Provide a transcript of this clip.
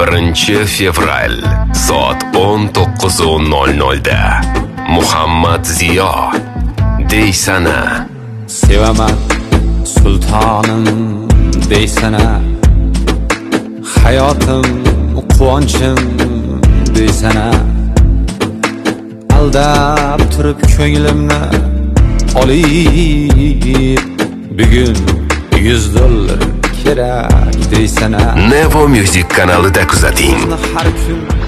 1 fevral soat 19:00 da Muhammad Ziyo deysana. Sevaman sultonim deysana. Hayotim quvonchim deysana. Aldab turib ko'nglimni olib bugun $100 kerak deysana. Nevo Music kanalida kuzating. Har kun